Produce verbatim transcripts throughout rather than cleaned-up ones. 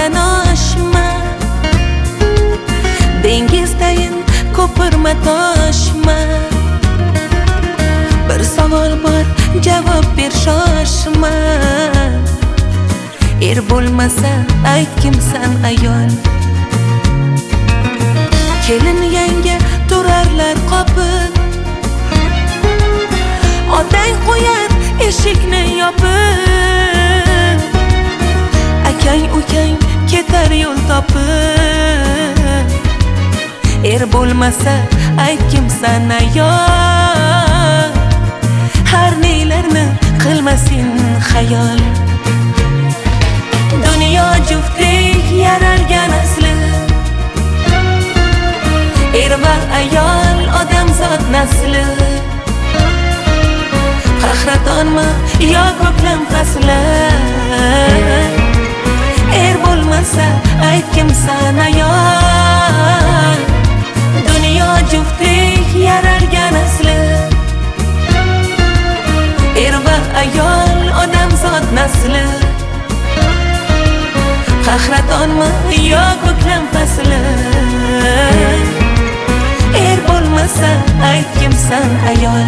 mendan oshma, dengizdayin ko'pirma toshma. Bir savol bor, javob ber shoshma. Er bo'lmasa ayt kimsan ayol. Kelin yanga turarlar qopib, otang qo'yar eshikni yopib. Akang ukang ketar yo'l topib. Er bo'lmasa ayt kimsan ayol. Har nelarni qilmasin xayol. Dunyo juftlik yaralgan asli, er va ayol odamzod nasli. Qahratonmi yo ko'klam fasli, er bo'lmasa ayt kimsan ayol. Dunyo juftlik yaralgan asli, er va ayol odamzod nasli. Qahratonmi yo ko'klam fasli, er bo'lmasa ayt kimsan ayol.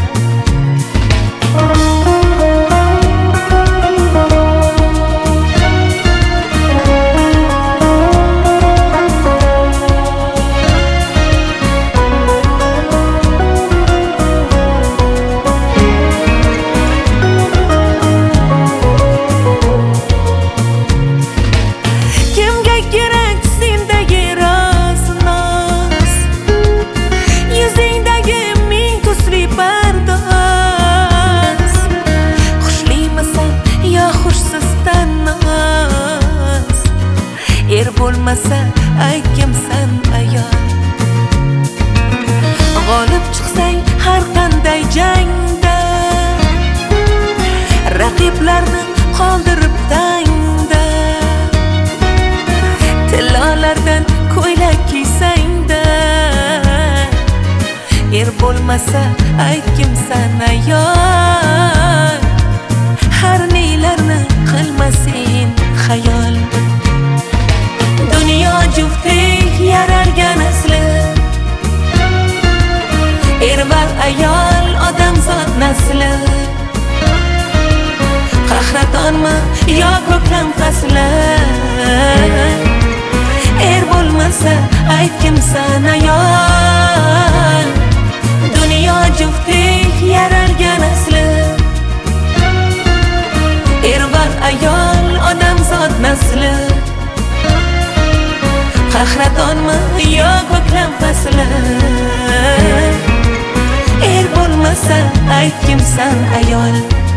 Er bo'lmasa ayt kimsan ayol. G'olib chiqsang har qanday jangda, raqiblarni qoldirib tangda. Tillolardan ko'ylak kiysangda, er bo'lmasa ayt kimsan ayol. Har nelarni qilmasin xayol. Dunyo juftlik yaralgan asli, er va ayol odamzod nasli. Qahratonmi yo ko'klam fasli, er bo'lmasa ayt kimsan ayol. Dunyo juftlik yaralgan asli, er va ayol odamzod nasli. Qahratonmi yo ko'klam fasli, er bo'lmasa ayt kimsan ayol.